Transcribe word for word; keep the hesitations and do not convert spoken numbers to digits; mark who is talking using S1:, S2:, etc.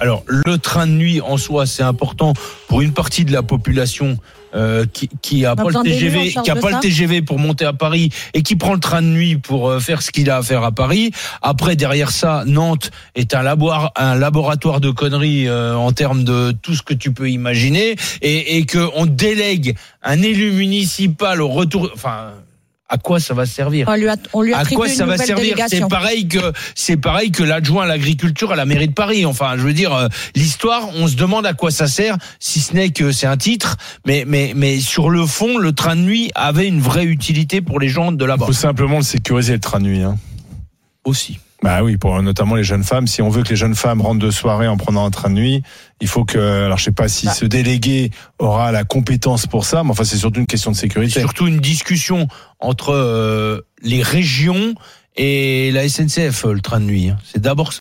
S1: Alors, le train de nuit en soi, c'est important pour une partie de la population euh, qui, qui a pas le T G V, qui a pas le T G V pour monter à Paris et qui prend le train de nuit pour euh, faire ce qu'il a à faire à Paris. Après, derrière ça, Nantes est un laboratoire, un laboratoire de conneries euh, en termes de tout ce que tu peux imaginer, et, et que on délègue un élu municipal au retour, enfin. À quoi ça va servir ?
S2: On lui a, on lui
S1: à quoi ça va servir ? C'est pareil que c'est pareil que l'adjoint à l'agriculture à la mairie de Paris. Enfin, je veux dire, euh, l'histoire, on se demande à quoi ça sert, si ce n'est que c'est un titre. Mais mais mais sur le fond, le train de nuit avait une vraie utilité pour les gens de là-bas.
S3: Il faut simplement le sécuriser, le train de nuit. Hein.
S1: Aussi.
S3: Bah oui, pour notamment les jeunes femmes. Si on veut que les jeunes femmes rentrent de soirée en prenant un train de nuit, il faut que, alors je sais pas si bah. ce délégué aura la compétence pour ça, mais enfin c'est surtout une question de sécurité.
S1: C'est surtout une discussion entre euh, les régions et la S N C F, le train de nuit. C'est d'abord